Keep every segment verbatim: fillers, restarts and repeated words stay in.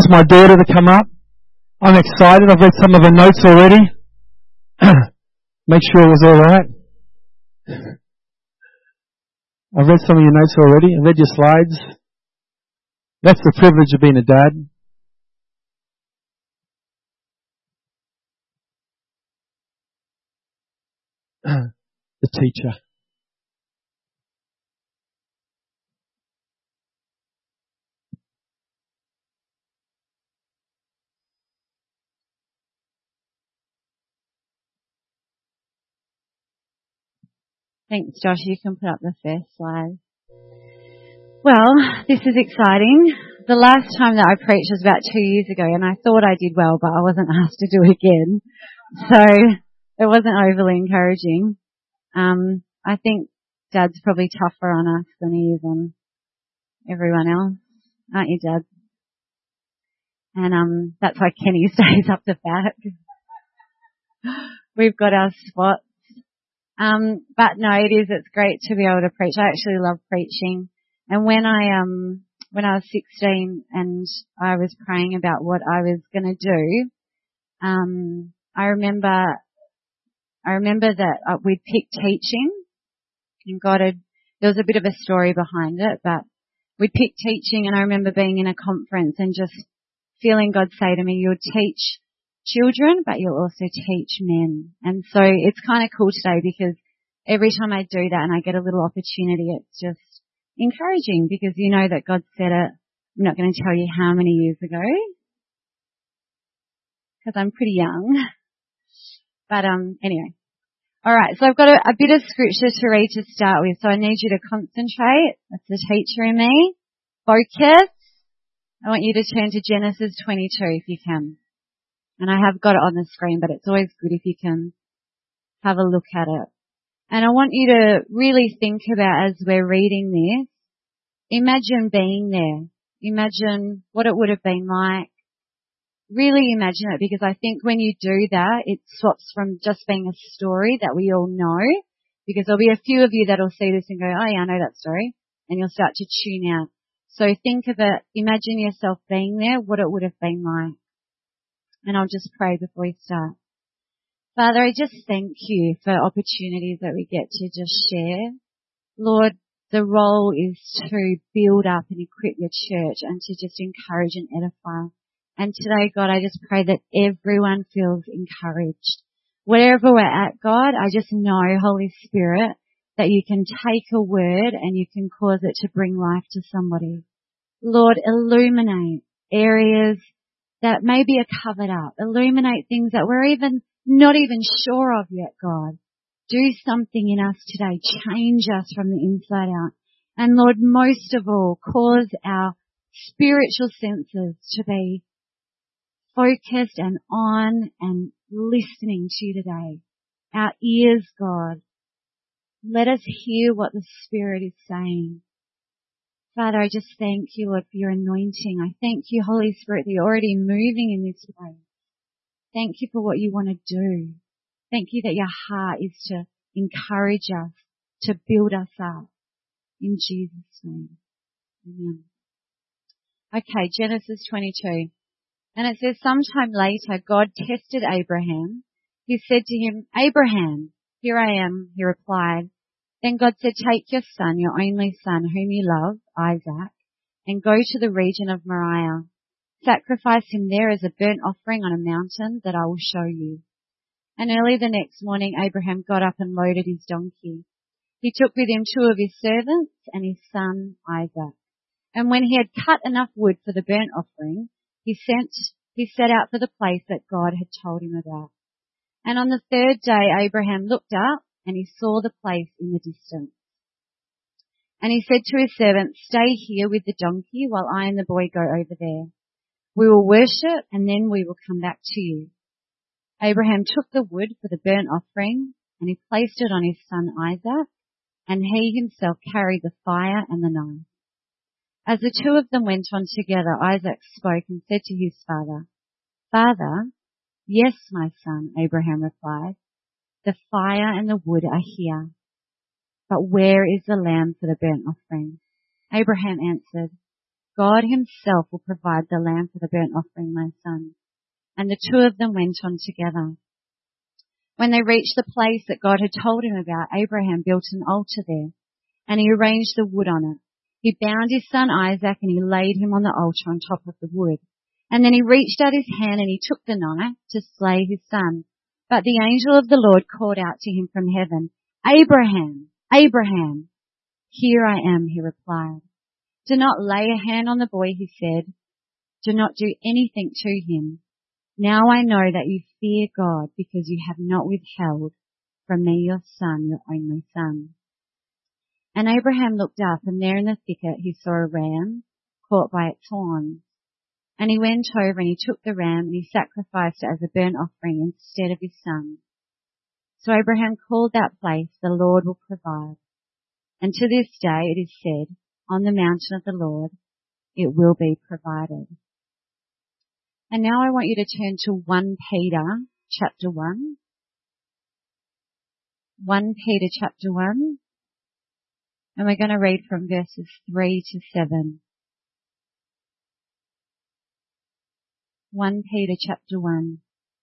ask my daughter to come up. I'm excited. I've read some of her notes already. Make sure it was all right. I've read some of your notes already. I've read your slides. That's the privilege of being a dad. The teacher. Thanks, Josh. You can put up the first slide. Well, this is exciting. The last time that I preached was about two years ago, and I thought I did well, but I wasn't asked to do it again. So it wasn't overly encouraging. Um, I think Dad's probably tougher on us than he is on everyone else. Aren't you, Dad? And um, that's why Kenny stays up the back. We've got our spots. Um, but no, it is, it's great to be able to preach. I actually love preaching. And when I, um, when I was sixteen and I was praying about what I was going to do, um, I remember, I remember that uh, we'd picked teaching and God had, there was a bit of a story behind it, but we'd picked teaching and I remember being in a conference and just feeling God say to me, you'll teach children, but you'll also teach men. And so it's kind of cool today because every time I do that and I get a little opportunity, it's just encouraging because you know that God said it. I'm not going to tell you how many years ago because I'm pretty young. But um, anyway. All right, so I've got a, a bit of scripture to read to start with. So I need you to concentrate. That's the teacher in me. Focus. I want you to turn to Genesis twenty-two if you can. And I have got it on the screen, but it's always good if you can have a look at it. And I want you to really think about as we're reading this, imagine being there. Imagine what it would have been like. Really imagine it because I think when you do that, it swaps from just being a story that we all know because there'll be a few of you that'll see this and go, oh yeah, I know that story. And you'll start to tune out. So think of it, imagine yourself being there, what it would have been like. And I'll just pray before we start. Father, I just thank you for opportunities that we get to just share. Lord, the role is to build up and equip your church and to just encourage and edify. And today, God, I just pray that everyone feels encouraged. Wherever we're at, God, I just know, Holy Spirit, that you can take a word and you can cause it to bring life to somebody. Lord, illuminate areas that maybe are covered up. Illuminate things that we're even not even sure of yet, God. Do something in us today. Change us from the inside out. And Lord, most of all, cause our spiritual senses to be focused and on and listening to you today. Our ears, God. Let us hear what the Spirit is saying. Father, I just thank you, Lord, for your anointing. I thank you, Holy Spirit, that you're already moving in this way. Thank you for what you want to do. Thank you that your heart is to encourage us, to build us up. In Jesus' name. Amen. Okay, Genesis twenty-two. And it says, sometime later, God tested Abraham. He said to him, Abraham, here I am, he replied. Then God said, take your son, your only son, whom you love, Isaac, and go to the region of Moriah. Sacrifice him there as a burnt offering on a mountain that I will show you. And early the next morning, Abraham got up and loaded his donkey. He took with him two of his servants and his son, Isaac. And when he had cut enough wood for the burnt offering, he sent, he set out for the place that God had told him about. And on the third day, Abraham looked up and he saw the place in the distance. And he said to his servant, stay here with the donkey while I and the boy go over there. We will worship and then we will come back to you. Abraham took the wood for the burnt offering and he placed it on his son Isaac, and he himself carried the fire and the knife. As the two of them went on together, Isaac spoke and said to his father, Father, yes, my son, Abraham replied. The fire and the wood are here, but where is the lamb for the burnt offering? Abraham answered, God himself will provide the lamb for the burnt offering, my son." And the two of them went on together. When they reached the place that God had told him about, Abraham built an altar there, and he arranged the wood on it. He bound his son Isaac, and he laid him on the altar on top of the wood. And then he reached out his hand, and he took the knife to slay his son. But the angel of the Lord called out to him from heaven, "Abraham, Abraham." "Here I am," he replied. "Do not lay a hand on the boy," he said. "Do not do anything to him. Now I know that you fear God, because you have not withheld from me your son, your only son." And Abraham looked up, and there in the thicket he saw a ram caught by its horns. And he went over and he took the ram and he sacrificed it as a burnt offering instead of his son. So Abraham called that place, "The Lord will provide." And to this day it is said, "On the mountain of the Lord it will be provided." And now I want you to turn to First Peter chapter one. First Peter chapter one. And we're going to read from verses three to seven. First Peter chapter one.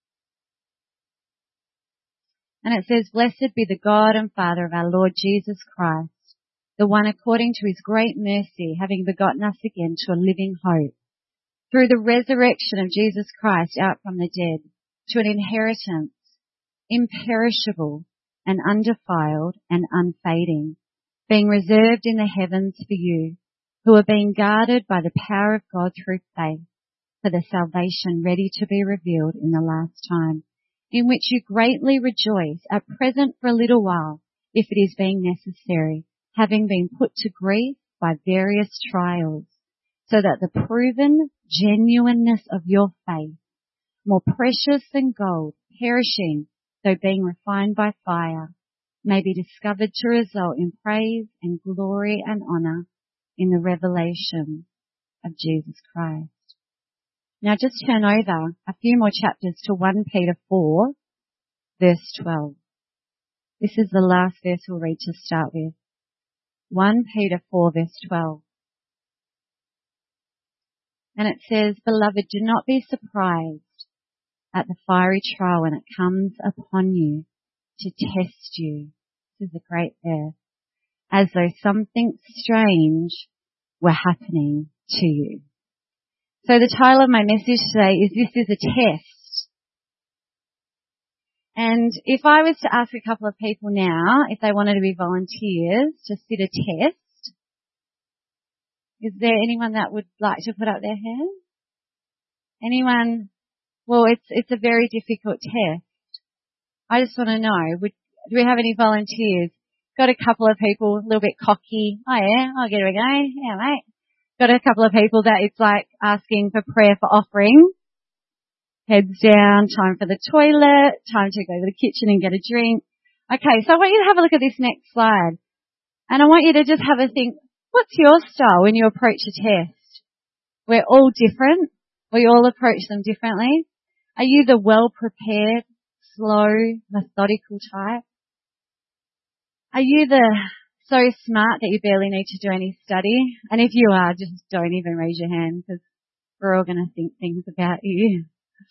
And it says, "Blessed be the God and Father of our Lord Jesus Christ, the one according to his great mercy, having begotten us again to a living hope, through the resurrection of Jesus Christ out from the dead, to an inheritance imperishable and undefiled and unfading, being reserved in the heavens for you, who are being guarded by the power of God through faith, for the salvation ready to be revealed in the last time, in which you greatly rejoice, at present for a little while, if it is being necessary, having been put to grief by various trials, so that the proven genuineness of your faith, more precious than gold, perishing, though being refined by fire, may be discovered to result in praise and glory and honor in the revelation of Jesus Christ. Now just turn over a few more chapters to First Peter four, verse twelve. This is the last verse we'll read to start with. First Peter four, verse twelve. And it says, "Beloved, do not be surprised at the fiery trial when it comes upon you to test you." This is a great verse. "As though something strange were happening to you." So the title of my message today is "This is a Test." And if I was to ask a couple of people now if they wanted to be volunteers to sit a test, is there anyone that would like to put up their hand? Anyone? Well, it's it's a very difficult test. I just want to know, would, do we have any volunteers? Got a couple of people a little bit cocky. "Oh yeah, I'll get it again. Yeah, mate." Got a couple of people that it's like asking for prayer for offering. Heads down, time for the toilet, time to go to the kitchen and get a drink. Okay, so I want you to have a look at this next slide. And I want you to just have a think, what's your style when you approach a test? We're all different. We all approach them differently. Are you the well-prepared, slow, methodical type? Are you the so smart that you barely need to do any study? And if you are, just don't even raise your hand, because we're all going to think things about you.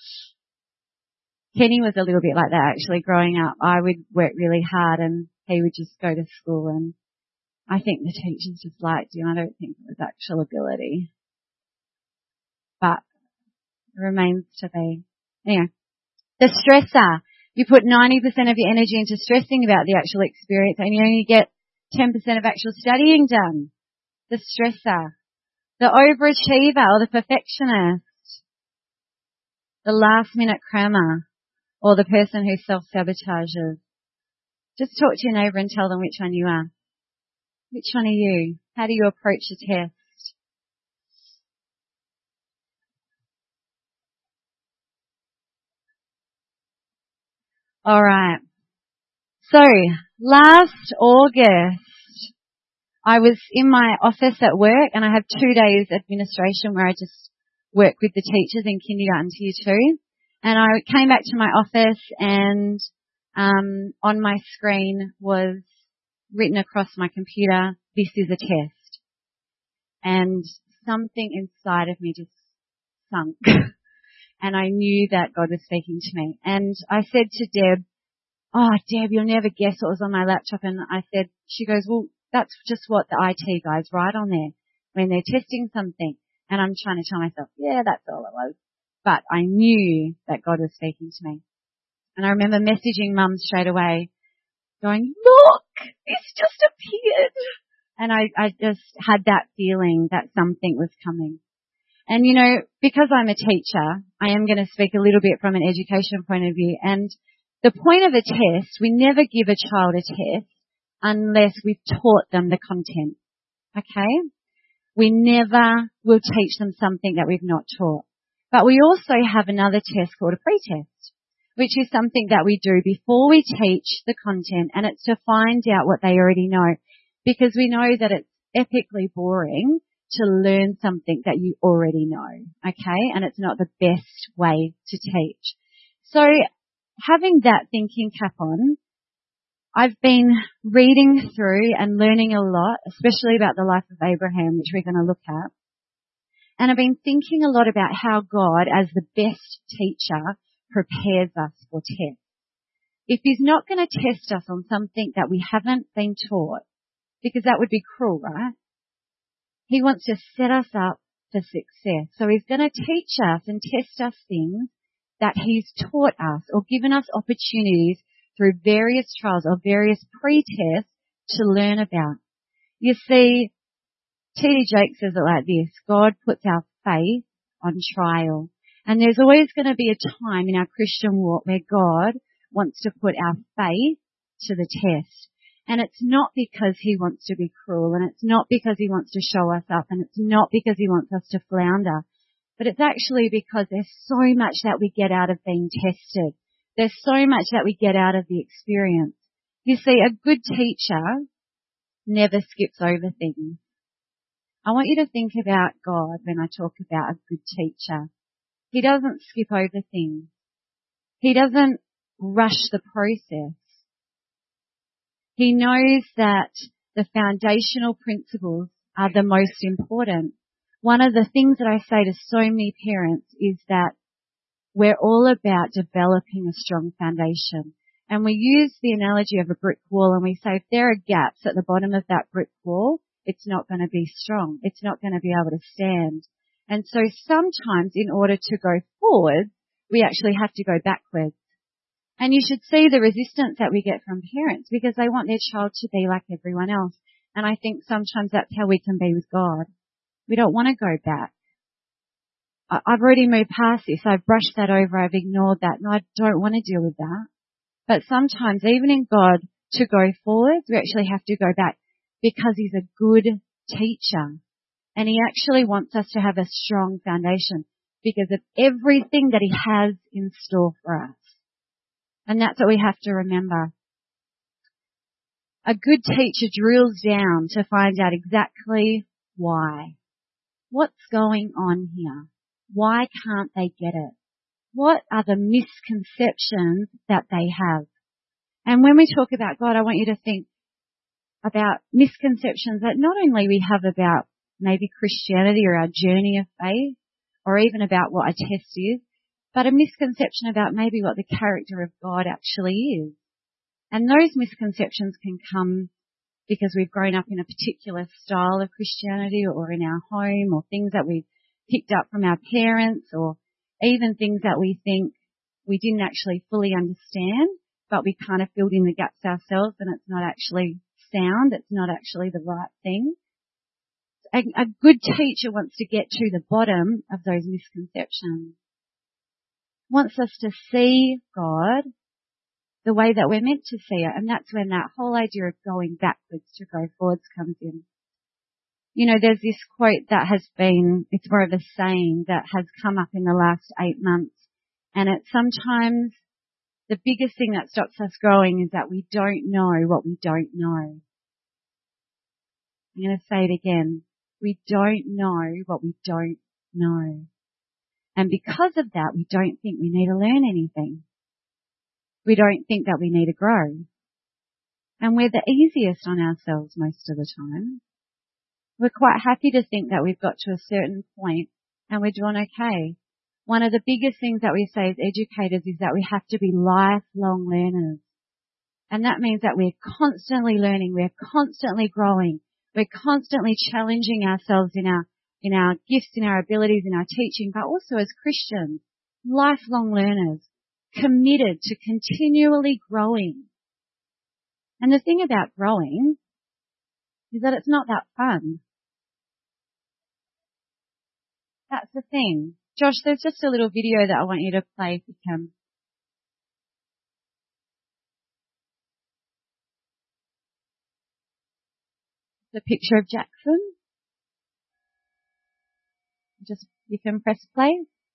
Kenny was a little bit like that actually growing up. I would work really hard and he would just go to school, and I think the teachers just liked you. I don't think it was actual ability. But it remains to be. Anyway, the stressor. You put ninety percent of your energy into stressing about the actual experience, and you only get ten percent of actual studying done. The stressor. The overachiever or the perfectionist. The last minute crammer, or the person who self-sabotages. Just talk to your neighbour and tell them which one you are. Which one are you? How do you approach a test? All right. So, last August, I was in my office at work, and I have two days administration where I just work with the teachers in kindergarten to year two. And I came back to my office, and um, on my screen was written across my computer, "This is a test." And something inside of me just sunk. And I knew that God was speaking to me. And I said to Deb, oh, Deb, you'll never guess what was on my laptop. And I said, she goes, well, that's just what the I T guys write on there when they're testing something. And I'm trying to tell myself, yeah, that's all it was. But I knew that God was speaking to me. And I remember messaging Mum straight away, going, look, this just appeared. And I, I just had that feeling that something was coming. And, you know, because I'm a teacher, I am going to speak a little bit from an education point of view. And the point of a test, we never give a child a test unless we've taught them the content. Okay? We never will teach them something that we've not taught. But we also have another test called a pretest, which is something that we do before we teach the content, and it's to find out what they already know, because we know that it's epically boring to learn something that you already know, okay? And it's not the best way to teach. So having that thinking cap on, I've been reading through and learning a lot, especially about the life of Abraham, which we're going to look at. And I've been thinking a lot about how God, as the best teacher, prepares us for tests. If He's not going to test us on something that we haven't been taught, because that would be cruel, right? He wants to set us up for success. So He's going to teach us and test us things that He's taught us or given us opportunities through various trials or various pre-tests to learn about. You see, T D Jakes says it like this: God puts our faith on trial. And there's always going to be a time in our Christian walk where God wants to put our faith to the test. And it's not because He wants to be cruel, and it's not because He wants to show us up, and it's not because He wants us to flounder, but it's actually because there's so much that we get out of being tested. There's so much that we get out of the experience. You see, a good teacher never skips over things. I want you to think about God when I talk about a good teacher. He doesn't skip over things. He doesn't rush the process. He knows that the foundational principles are the most important. One of the things that I say to so many parents is that we're all about developing a strong foundation. And we use the analogy of a brick wall, and we say if there are gaps at the bottom of that brick wall, it's not going to be strong. It's not going to be able to stand. And so sometimes in order to go forward, we actually have to go backwards. And you should see the resistance that we get from parents because they want their child to be like everyone else. And I think sometimes that's how we can be with God. We don't want to go back. I've already moved past this. I've brushed that over. I've ignored that. And I don't want to deal with that. But sometimes even in God, to go forward, we actually have to go back because He's a good teacher. And He actually wants us to have a strong foundation because of everything that He has in store for us. And that's what we have to remember. A good teacher drills down to find out exactly why. What's going on here? Why can't they get it? What are the misconceptions that they have? And when we talk about God, I want you to think about misconceptions that not only we have about maybe Christianity or our journey of faith, or even about what a test is, but a misconception about maybe what the character of God actually is. And those misconceptions can come because we've grown up in a particular style of Christianity or in our home or things that we've picked up from our parents or even things that we think we didn't actually fully understand, but we kind of filled in the gaps ourselves and it's not actually sound, it's not actually the right thing. A, a good teacher wants to get to the bottom of those misconceptions. Wants us to see God the way that we're meant to see it. And that's when that whole idea of going backwards to go forwards comes in. You know, there's this quote that has been, it's more of a saying that has come up in the last eight months. And it's sometimes the biggest thing that stops us growing is that we don't know what we don't know. I'm going to say it again. We don't know what we don't know. And because of that, we don't think we need to learn anything. We don't think that we need to grow. And we're the easiest on ourselves most of the time. We're quite happy to think that we've got to a certain point and we're doing okay. One of the biggest things that we say as educators is that we have to be lifelong learners. And that means that we're constantly learning, we're constantly growing, we're constantly challenging ourselves in our, in our gifts, in our abilities, in our teaching, but also as Christians, lifelong learners, committed to continually growing. And the thing about growing is that it's not that fun. That's the thing. Josh, there's just a little video that I want you to play if you can. The picture of Jackson. Just, you can press play.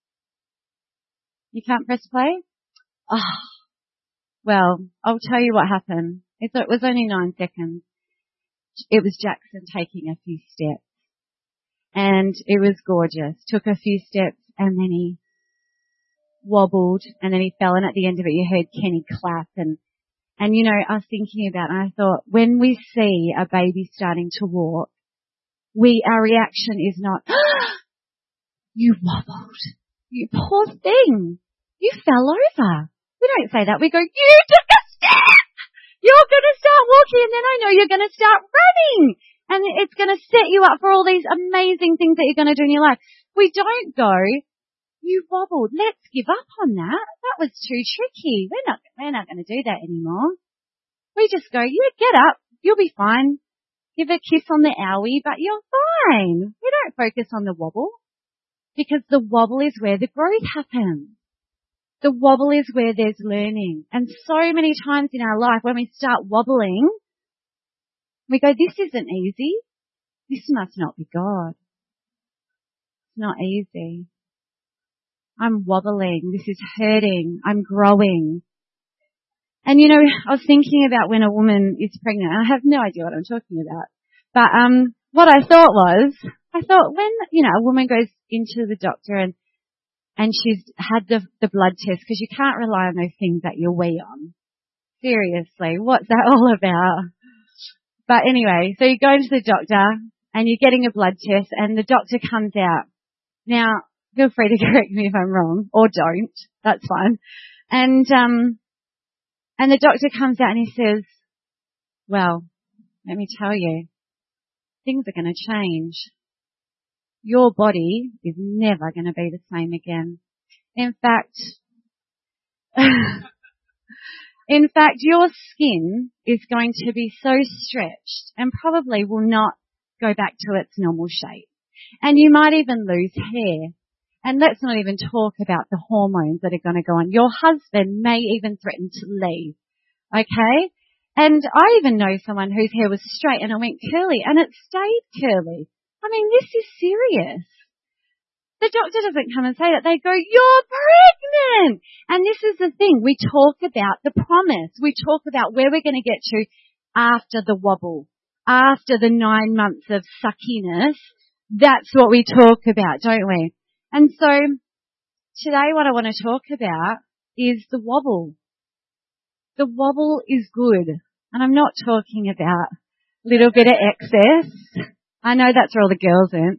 You can't press play? Ah, oh, well, I'll tell you what happened. It was only nine seconds. It was Jackson taking a few steps. And it was gorgeous. Took a few steps and then he wobbled and then he fell, and at the end of it you heard Kenny clap, and and you know, I was thinking about it and I thought, when we see a baby starting to walk, we our reaction is not, ah, you wobbled. You poor thing. You fell over. We don't say that. We go, you took a step. You're going to start walking, and then I know you're going to start running. And it's going to set you up for all these amazing things that you're going to do in your life. We don't go, you wobbled. Let's give up on that. That was too tricky. We're not, we're not going to do that anymore. We just go, yeah, get up. You'll be fine. Give a kiss on the owie, but you're fine. We don't focus on the wobble, because the wobble is where the growth happens. The wobble is where there's learning. And so many times in our life when we start wobbling, we go, this isn't easy. This must not be God. It's not easy. I'm wobbling. This is hurting. I'm growing. And you know, I was thinking about when a woman is pregnant. I have no idea what I'm talking about. But um, what I thought was, I thought when, you know, a woman goes into the doctor and and she's had the, the blood test, because you can't rely on those things that you wee on. Seriously, what's that all about? But anyway, so you go to the doctor and you're getting a blood test and the doctor comes out. Now, feel free to correct me if I'm wrong, or don't. That's fine. And, um, and the doctor comes out and he says, well, let me tell you, things are going to change. Your body is never going to be the same again. In fact, in fact, your skin is going to be so stretched and probably will not go back to its normal shape. And you might even lose hair. And let's not even talk about the hormones that are going to go on. Your husband may even threaten to leave. Okay? And I even know someone whose hair was straight and it went curly and it stayed curly. I mean, this is serious. The doctor doesn't come and say that. They go, you're pregnant. And this is the thing. We talk about the promise. We talk about where we're going to get to after the wobble, after the nine months of suckiness. That's what we talk about, don't we? And so today what I want to talk about is the wobble. The wobble is good. And I'm not talking about a little bit of excess. I know that's where all the girls went.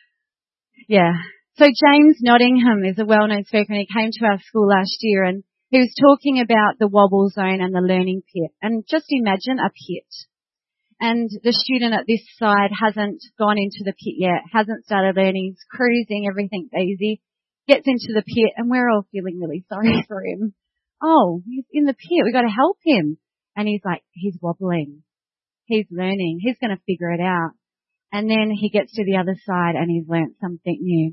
Yeah. So James Nottingham is a well-known speaker, and he came to our school last year, and he was talking about the wobble zone and the learning pit. And just imagine a pit. And the student at this side hasn't gone into the pit yet, hasn't started learning, he's cruising, everything's easy, gets into the pit, and we're all feeling really sorry for him. Oh, he's in the pit, we've got to help him. And he's like, he's wobbling. He's learning. He's going to figure it out. And then he gets to the other side and he's learnt something new.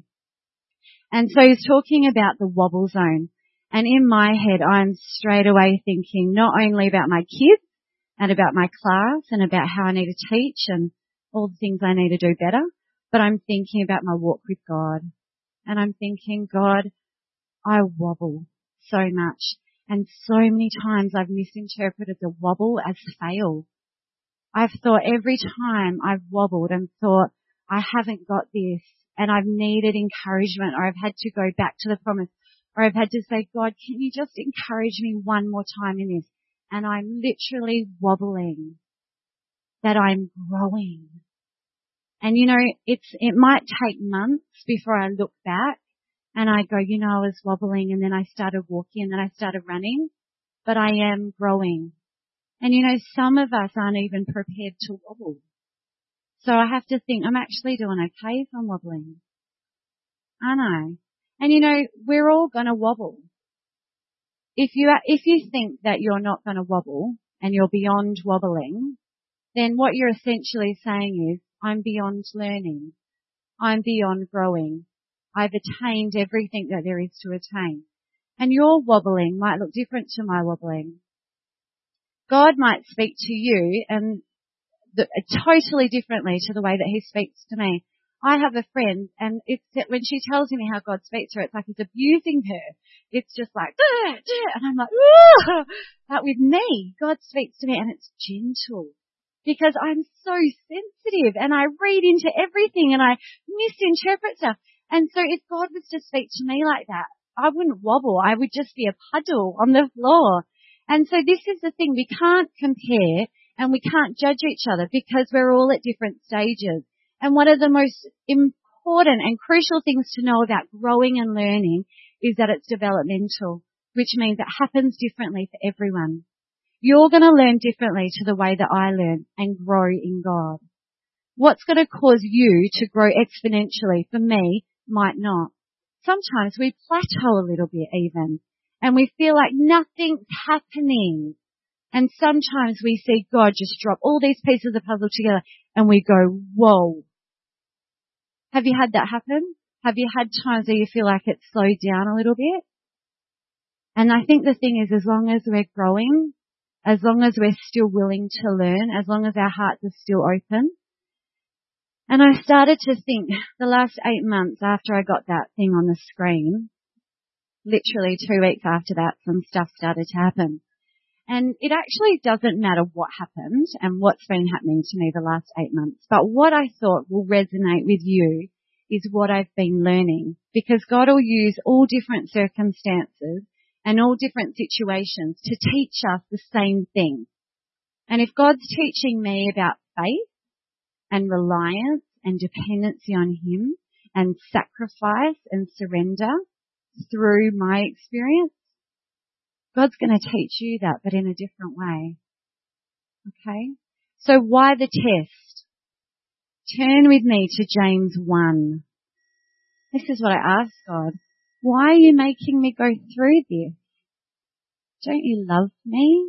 And so he's talking about the wobble zone. And in my head, I'm straight away thinking not only about my kids and about my class and about how I need to teach and all the things I need to do better, but I'm thinking about my walk with God. And I'm thinking, God, I wobble so much. And so many times I've misinterpreted the wobble as fail. I've thought every time I've wobbled and thought, I haven't got this, and I've needed encouragement, or I've had to go back to the promise, or I've had to say, God, can you just encourage me one more time in this? And I'm literally wobbling, that I'm growing. And you know, it's, it might take months before I look back and I go, you know, I was wobbling and then I started walking and then I started running, but I am growing. And you know, some of us aren't even prepared to wobble. So I have to think, I'm actually doing okay if I'm wobbling. Aren't I? And you know, we're all going to wobble. If you, if you think that you're not going to wobble and you're beyond wobbling, then what you're essentially saying is, I'm beyond learning. I'm beyond growing. I've attained everything that there is to attain. And your wobbling might look different to my wobbling. God might speak to you and the, totally differently to the way that he speaks to me. I have a friend, and it's that when she tells me how God speaks to her, it's like he's abusing her. It's just like, dah, dah, and I'm like, oh! But with me, God speaks to me and it's gentle. Because I'm so sensitive and I read into everything and I misinterpret stuff. And so if God was to speak to me like that, I wouldn't wobble. I would just be a puddle on the floor. And so this is the thing. We can't compare and we can't judge each other because we're all at different stages. And one of the most important and crucial things to know about growing and learning is that it's developmental, which means it happens differently for everyone. You're going to learn differently to the way that I learn and grow in God. What's going to cause you to grow exponentially for me might not. Sometimes we plateau a little bit even and we feel like nothing's happening. And sometimes we see God just drop all these pieces of the puzzle together and we go, whoa. Have you had that happen? Have you had times where you feel like it's slowed down a little bit? And I think the thing is, as long as we're growing, as long as we're still willing to learn, as long as our hearts are still open. And I started to think the last eight months after I got that thing on the screen, literally two weeks after that, some stuff started to happen. And it actually doesn't matter what happened and what's been happening to me the last eight months. But what I thought will resonate with you is what I've been learning. Because God will use all different circumstances and all different situations to teach us the same thing. And if God's teaching me about faith and reliance and dependency on Him and sacrifice and surrender through my experience, God's going to teach you that, but in a different way. Okay? So why the test? Turn with me to James one. This is what I asked God. Why are you making me go through this? Don't you love me?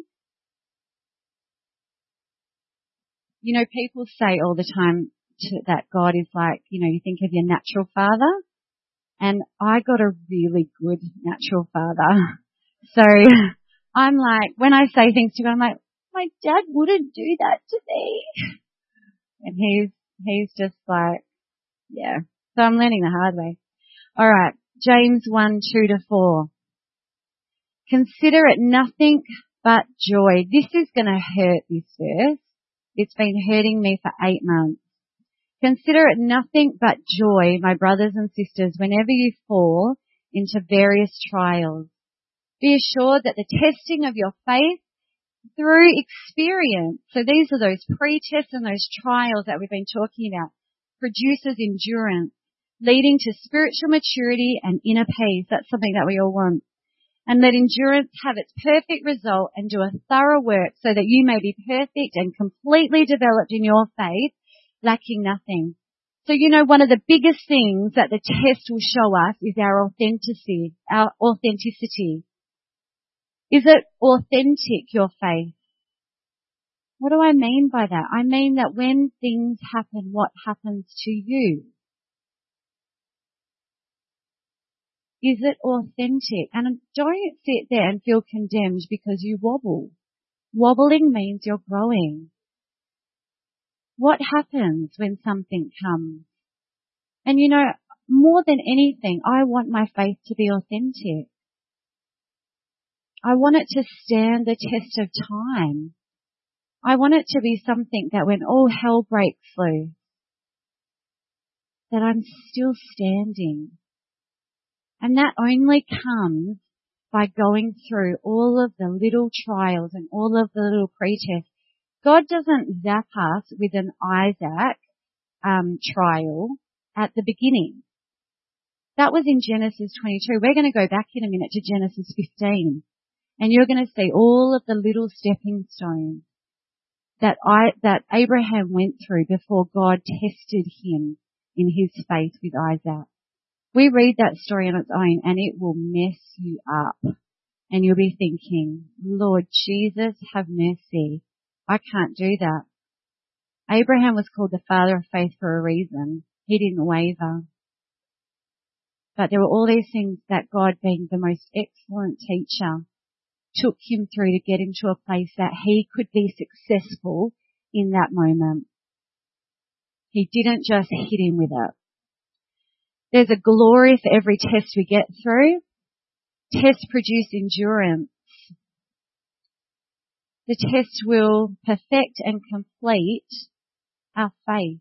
You know, people say all the time to, that God is like, you know, you think of your natural father. And I got a really good natural father. So I'm like, when I say things to God, I'm like, my dad wouldn't do that to me. And he's, he's just like, yeah. So I'm learning the hard way. All right. James one, two to four. Consider it nothing but joy. This is going to hurt, this verse. It's been hurting me for eight months. Consider it nothing but joy, my brothers and sisters, whenever you fall into various trials. Be assured that the testing of your faith through experience, so these are those pre-tests and those trials that we've been talking about, produces endurance, leading to spiritual maturity and inner peace. That's something that we all want. And let endurance have its perfect result and do a thorough work so that you may be perfect and completely developed in your faith, lacking nothing. So, you know, one of the biggest things that the test will show us is our authenticity, our authenticity. Is it authentic, your faith? What do I mean by that? I mean that when things happen, what happens to you? Is it authentic? And don't sit there and feel condemned because you wobble. Wobbling means you're growing. What happens when something comes? And you know, more than anything, I want my faith to be authentic. I want it to stand the test of time. I want it to be something that when all hell breaks loose, that I'm still standing. And that only comes by going through all of the little trials and all of the little pre-tests. God doesn't zap us with an Isaac um, trial at the beginning. That was in Genesis twenty-two. We're going to go back in a minute to Genesis fifteen. And you're going to see all of the little stepping stones that I, that Abraham went through before God tested him in his faith with Isaac. We read that story on its own and it will mess you up. And you'll be thinking, Lord Jesus, have mercy. I can't do that. Abraham was called the father of faith for a reason. He didn't waver. But there were all these things that God, being the most excellent teacher, took him through to get him to a place that he could be successful in that moment. He didn't just hit him with it. There's a glory for every test we get through. Tests produce endurance. The test will perfect and complete our faith.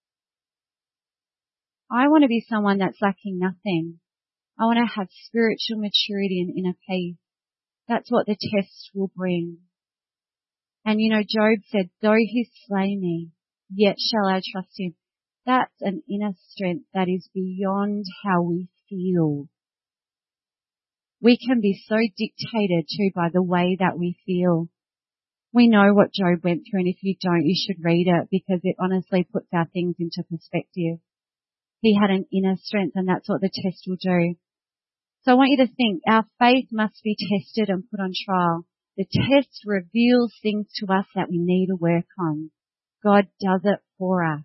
I want to be someone that's lacking nothing. I want to have spiritual maturity and inner peace. That's what the test will bring. And you know, Job said, though he slay me, yet shall I trust him. That's an inner strength that is beyond how we feel. We can be so dictated to by the way that we feel. We know what Job went through, and if you don't, you should read it because it honestly puts our things into perspective. He had an inner strength, and that's what the test will do. So I want you to think, our faith must be tested and put on trial. The test reveals things to us that we need to work on. God does it for us.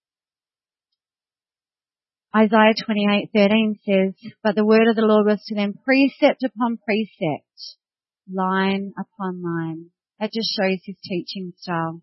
Isaiah twenty-eight thirteen says, but the word of the Lord was to them precept upon precept, line upon line. That just shows his teaching style.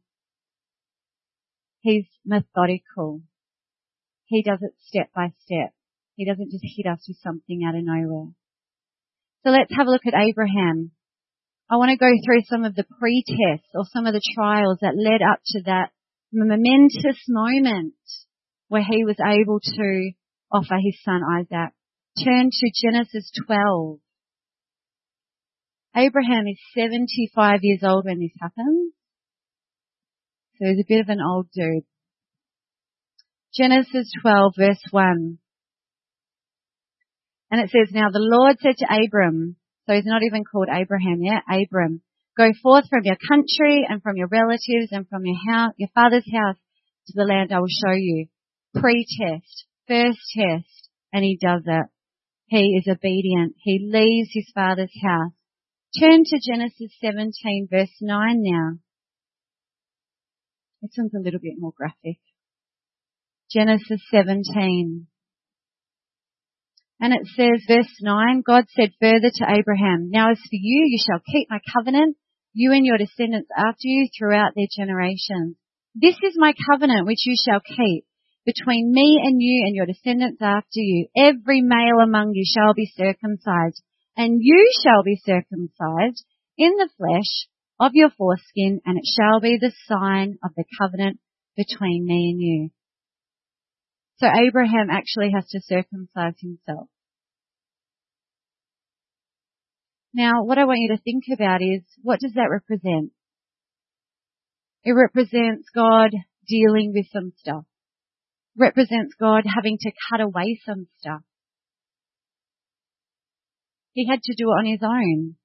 He's methodical. He does it step by step. He doesn't just hit us with something out of nowhere. So let's have a look at Abraham. I want to go through some of the pre-tests or some of the trials that led up to that momentous moment where he was able to offer his son Isaac. Turn to Genesis twelve. Abraham is seventy-five years old when this happens. So he's a bit of an old dude. Genesis twelve verse one. And it says, now the Lord said to Abram, so he's not even called Abraham yet, Abram, go forth from your country and from your relatives and from your house, your father's house to the land I will show you. Pre-test, first test, and he does it. He is obedient. He leaves his father's house. Turn to Genesis seventeen verse nine now. This one's a little bit more graphic. Genesis seventeen. And it says, verse nine, God said further to Abraham, now as for you, you shall keep my covenant, you and your descendants after you throughout their generations. This is my covenant which you shall keep between me and you and your descendants after you. Every male among you shall be circumcised, and you shall be circumcised in the flesh of your foreskin, and it shall be the sign of the covenant between me and you. So Abraham actually has to circumcise himself. Now, what I want you to think about is, what does that represent? It represents God dealing with some stuff. It represents God having to cut away some stuff. He had to do it on his own.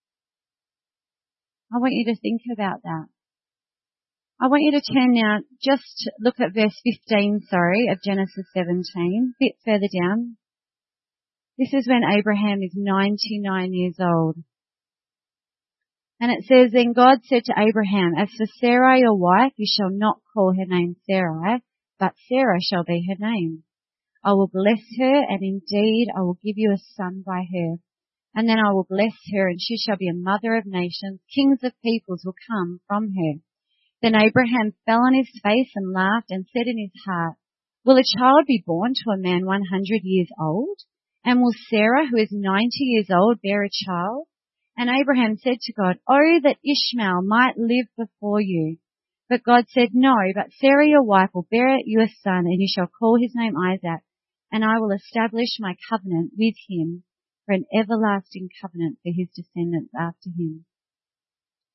I want you to think about that. I want you to turn now, just look at verse fifteen, sorry, of Genesis seventeen, a bit further down. This is when Abraham is ninety-nine years old. And it says, then God said to Abraham, as for Sarai your wife, you shall not call her name Sarai, but Sarah shall be her name. I will bless her, and indeed I will give you a son by her. And then I will bless her, and she shall be a mother of nations. Kings of peoples will come from her. Then Abraham fell on his face and laughed and said in his heart, will a child be born to a man one hundred years old? And will Sarah, who is ninety years old, bear a child? And Abraham said to God, oh, that Ishmael might live before you. But God said, no, but Sarah your wife will bear you a son, and you shall call his name Isaac, and I will establish my covenant with him for an everlasting covenant for his descendants after him.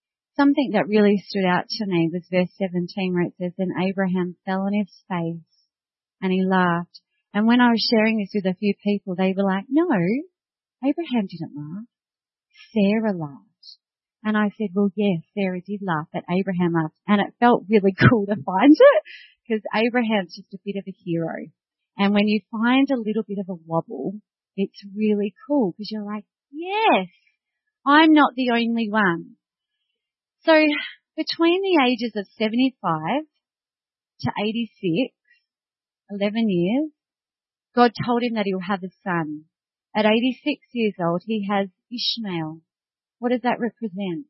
Something that really stood out to me was verse seventeen, where it says, then Abraham fell on his face And he laughed. And when I was sharing this with a few people, they were like, no, Abraham didn't laugh. Sarah laughed. And I said, well, yes, Sarah did laugh, but Abraham laughed. And it felt really cool to find it because Abraham's just a bit of a hero. And when you find a little bit of a wobble, it's really cool because you're like, yes, I'm not the only one. So between the ages of seventy-five to eighty-six, eleven years, God told him that he'll have a son. At eighty-six years old, he has Ishmael. What does that represent?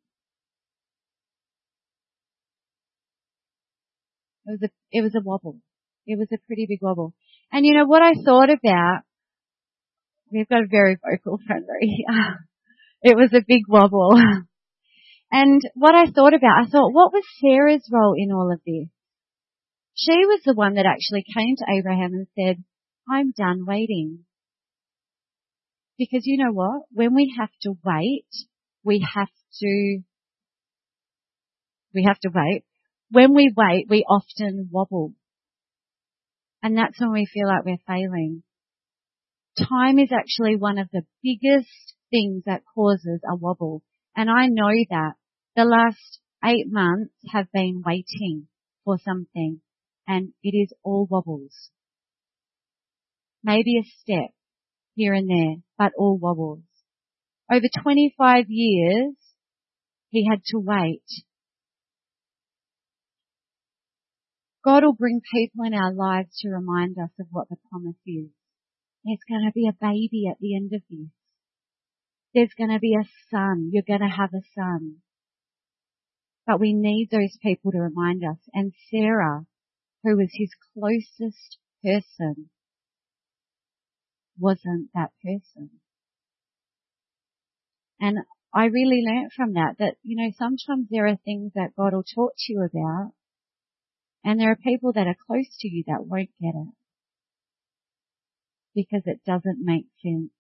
It was a, it was a wobble. It was a pretty big wobble. And you know what I thought about? We've got a very vocal friendly. It was a big wobble. And what I thought about, I thought, what was Sarah's role in all of this? She was the one that actually came to Abraham and said, I'm done waiting. Because you know what? When we have to wait, we have to, we have to wait. When we wait, we often wobble. And that's when we feel like we're failing. Time is actually one of the biggest things that causes a wobble. And I know that the last eight months have been waiting for something. And it is all wobbles. Maybe a step here and there, but all wobbles. Over twenty-five years, he had to wait. God will bring people in our lives to remind us of what the promise is. There's going to be a baby at the end of this. There's going to be a son. You're going to have a son. But we need those people to remind us. And Sarah, who was his closest person, wasn't that person. And I really learnt from that, that, you know, sometimes there are things that God will talk to you about, and there are people that are close to you that won't get it because it doesn't make sense.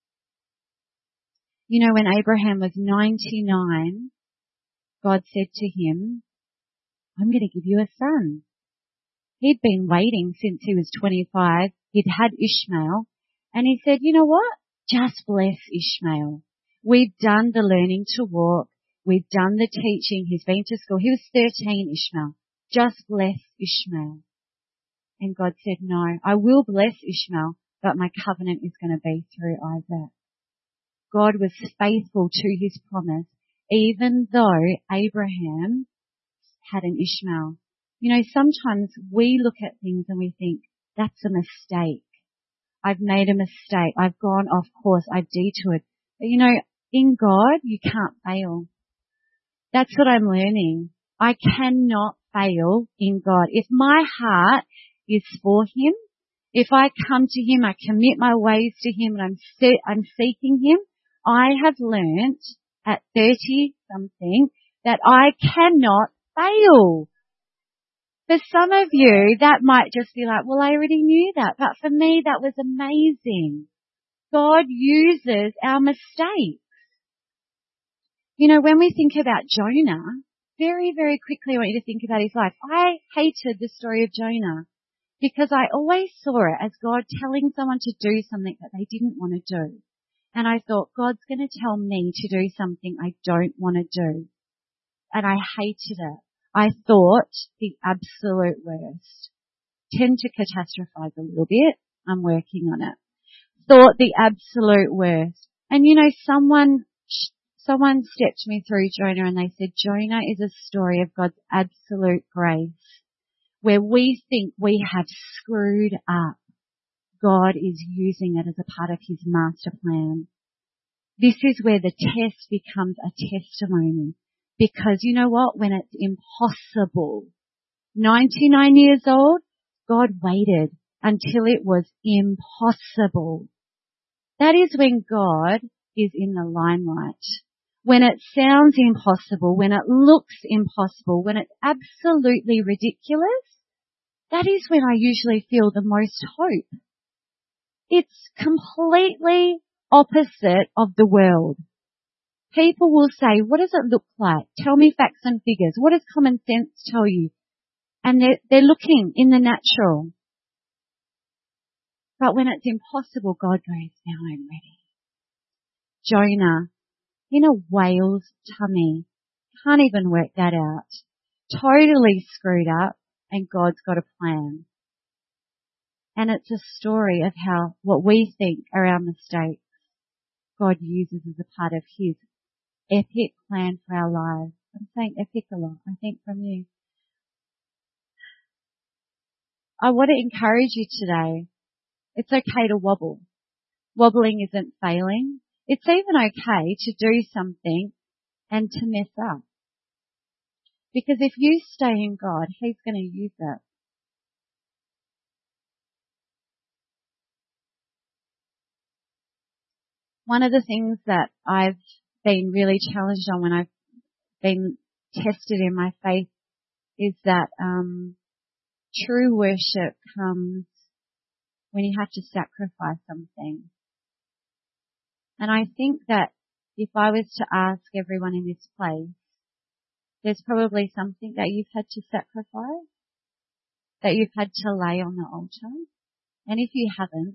You know, when Abraham was ninety-nine, God said to him, I'm going to give you a son. He'd been waiting since he was twenty-five. He'd had Ishmael. And he said, you know what? Just bless Ishmael. We've done the learning to walk. We've done the teaching. He's been to school. He was thirteen, Ishmael. Just bless Ishmael. And God said, no, I will bless Ishmael, but my covenant is going to be through Isaac. God was faithful to his promise, even though Abraham had an Ishmael. You know, sometimes we look at things and we think, that's a mistake. I've made a mistake. I've gone off course. I've detoured. But you know, in God, you can't fail. That's what I'm learning. I cannot fail in God. If my heart is for him, if I come to him, I commit my ways to him and I'm, se- I'm seeking him, I have learnt at thirty something that I cannot fail. For some of you, that might just be like, well, I already knew that. But for me, that was amazing. God uses our mistakes. You know, when we think about Jonah, very, very quickly I want you to think about his life. I hated the story of Jonah because I always saw it as God telling someone to do something that they didn't want to do. And I thought, God's going to tell me to do something I don't want to do. And I hated it. I thought the absolute worst. Tend to catastrophize a little bit. I'm working on it. Thought the absolute worst. And you know, someone, someone stepped me through Jonah and they said, Jonah is a story of God's absolute grace. Where we think we have screwed up, God is using it as a part of his master plan. This is where the test becomes a testimony. Because you know what? When it's impossible, ninety-nine years old, God waited until it was impossible. That is when God is in the limelight. When it sounds impossible, when it looks impossible, when it's absolutely ridiculous, that is when I usually feel the most hope. It's completely opposite of the world. People will say, what does it look like? Tell me facts and figures. What does common sense tell you? And they're, they're looking in the natural. But when it's impossible, God goes, now I'm ready. Jonah, in a whale's tummy, can't even work that out. Totally screwed up, and God's got a plan. And it's a story of how what we think are our mistakes, God uses as a part of His epic plan for our lives. I'm saying epic a lot, I think, from you. I want to encourage you today. It's okay to wobble. Wobbling isn't failing. It's even okay to do something and to mess up. Because if you stay in God, He's going to use it. One of the things that I've been really challenged on when I've been tested in my faith is that um, true worship comes when you have to sacrifice something. And I think that if I was to ask everyone in this place, there's probably something that you've had to sacrifice, that you've had to lay on the altar. And if you haven't,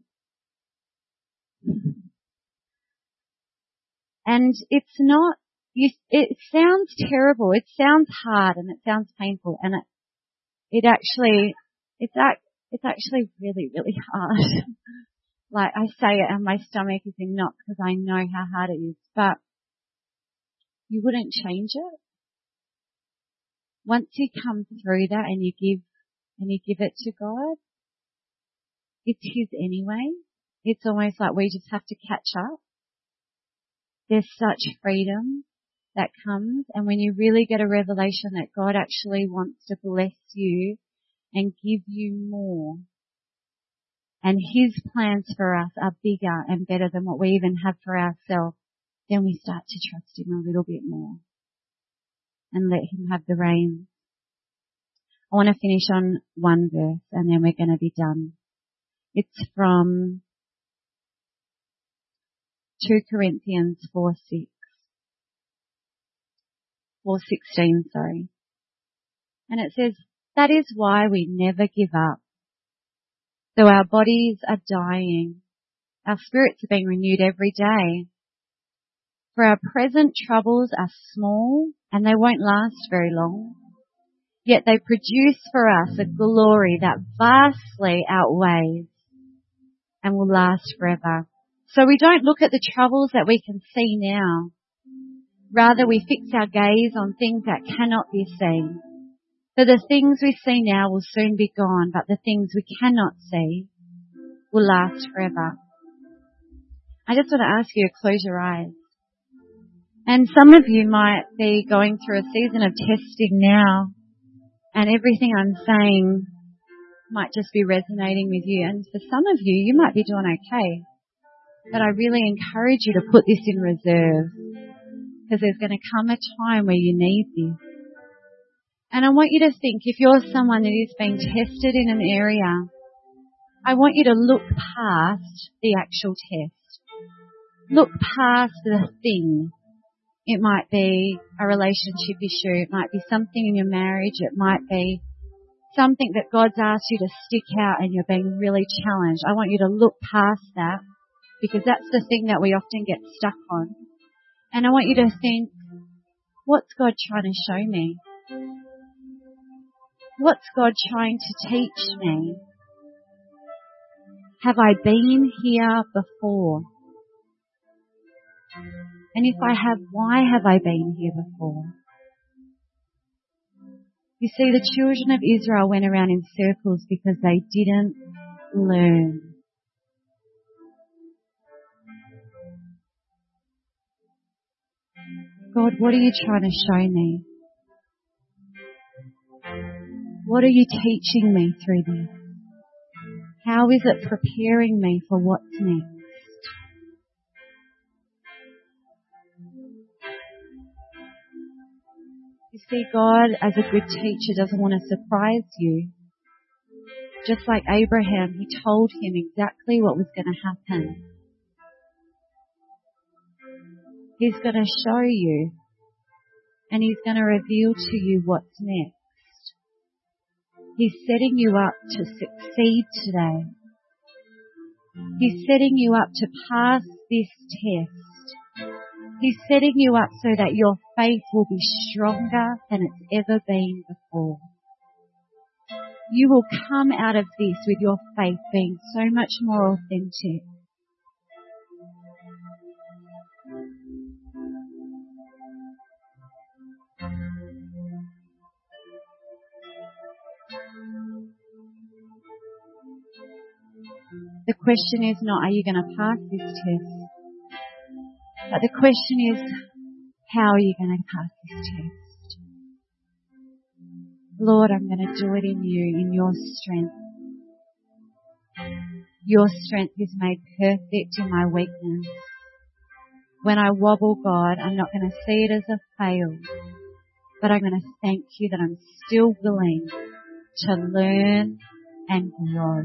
and it's not, you, it sounds terrible, it sounds hard, and it sounds painful, and it, it actually, it's, act, it's actually really, really hard. Like I say it and my stomach is in knots because I know how hard it is, but you wouldn't change it. Once you come through that and you give, and you give it to God, it's His anyway. It's almost like we just have to catch up. There's such freedom that comes, and when you really get a revelation that God actually wants to bless you and give you more, and His plans for us are bigger and better than what we even have for ourselves, then we start to trust Him a little bit more and let Him have the reins. I want to finish on one verse and then we're going to be done. It's from two Corinthians four six. four sixteen, sorry. And it says, that is why we never give up. Though our bodies are dying, our spirits are being renewed every day. For our present troubles are small and they won't last very long. Yet they produce for us a glory that vastly outweighs and will last forever. So we don't look at the troubles that we can see now. Rather, we fix our gaze on things that cannot be seen. For the things we see now will soon be gone, but the things we cannot see will last forever. I just want to ask you to close your eyes. And some of you might be going through a season of testing now, and everything I'm saying might just be resonating with you. And for some of you, you might be doing okay. But I really encourage you to put this in reserve, because there's going to come a time where you need this. And I want you to think, if you're someone that is being tested in an area, I want you to look past the actual test. Look past the thing. It might be a relationship issue. It might be something in your marriage. It might be something that God's asked you to stick out and you're being really challenged. I want you to look past that, because that's the thing that we often get stuck on. And I want you to think, what's God trying to show me? What's God trying to teach me? Have I been here before? And if I have, why have I been here before? You see, the children of Israel went around in circles because they didn't learn. God, what are you trying to show me? What are you teaching me through this? How is it preparing me for what's next? You see, God, as a good teacher, doesn't want to surprise you. Just like Abraham, He told him exactly what was going to happen. He's going to show you, and He's going to reveal to you what's next. He's setting you up to succeed today. He's setting you up to pass this test. He's setting you up so that your faith will be stronger than it's ever been before. You will come out of this with your faith being so much more authentic. The question is not, are you going to pass this test? But the question is, how are you going to pass this test? Lord, I'm going to do it in you, in your strength. Your strength is made perfect in my weakness. When I wobble, God, I'm not going to see it as a fail, but I'm going to thank you that I'm still willing to learn and grow.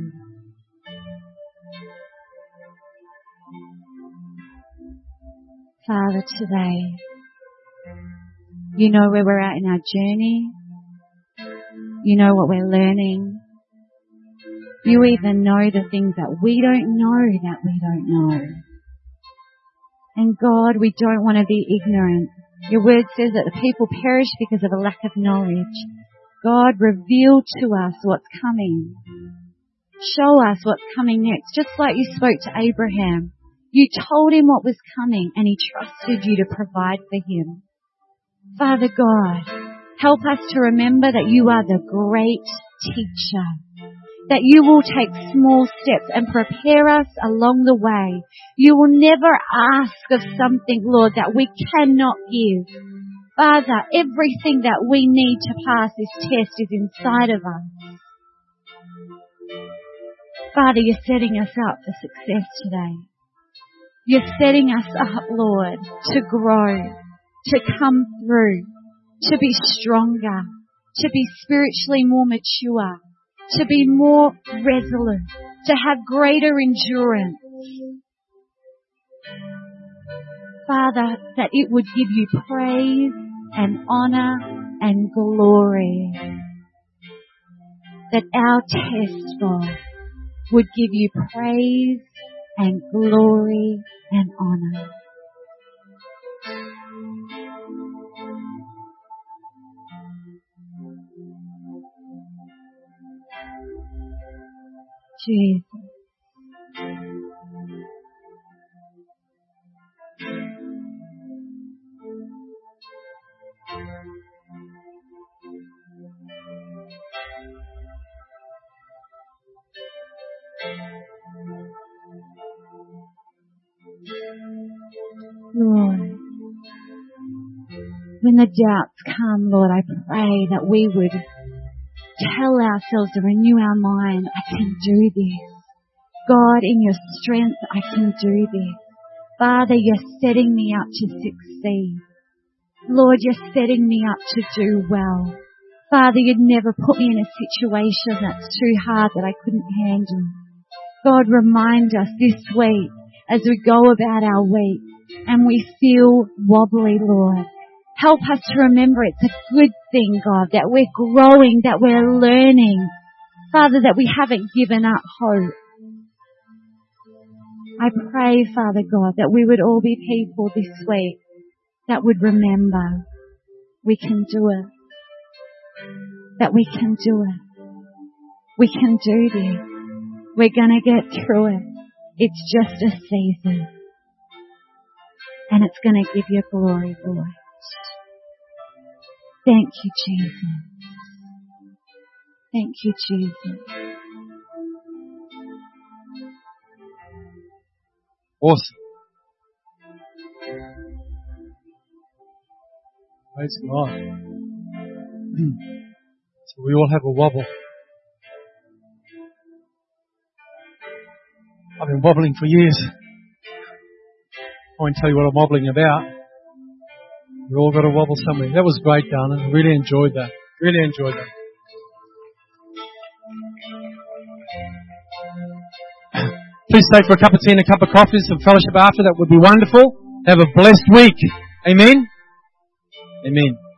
Father, today, you know where we're at in our journey. You know what we're learning. You even know the things that we don't know that we don't know. And God, we don't want to be ignorant. Your word says that the people perish because of a lack of knowledge. God, reveal to us what's coming. Show us what's coming next. Just like you spoke to Abraham. You told him what was coming and he trusted you to provide for him. Father God, help us to remember that you are the great teacher. That you will take small steps and prepare us along the way. You will never ask of something, Lord, that we cannot give. Father, everything that we need to pass this test is inside of us. Father, you're setting us up for success today. You're setting us up, Lord, to grow, to come through, to be stronger, to be spiritually more mature, to be more resolute, to have greater endurance. Father, that it would give you praise and honor and glory. That our test, God, would give you praise and glory and honor. Jesus. Lord, when the doubts come, Lord, I pray that we would tell ourselves to renew our mind, I can do this. God, in your strength, I can do this. Father, you're setting me up to succeed. Lord, you're setting me up to do well. Father, you'd never put me in a situation that's too hard that I couldn't handle. God, remind us this week as we go about our week and we feel wobbly, Lord. Help us to remember it's a good thing, God, that we're growing, that we're learning. Father, that we haven't given up hope. I pray, Father God, that we would all be people this week that would remember we can do it. That we can do it. We can do this. We're going to get through it. It's just a season. And it's going to give you glory, Lord. Thank you, Jesus. Thank you, Jesus. Awesome. Praise God. So we all have a wobble. I've been wobbling for years. I won't tell you what I'm wobbling about. We all got to wobble somewhere. That was great, Dana. I really enjoyed that. Really enjoyed that. Please stay for a cup of tea and a cup of coffee, some fellowship after. That would be wonderful. Have a blessed week. Amen. Amen.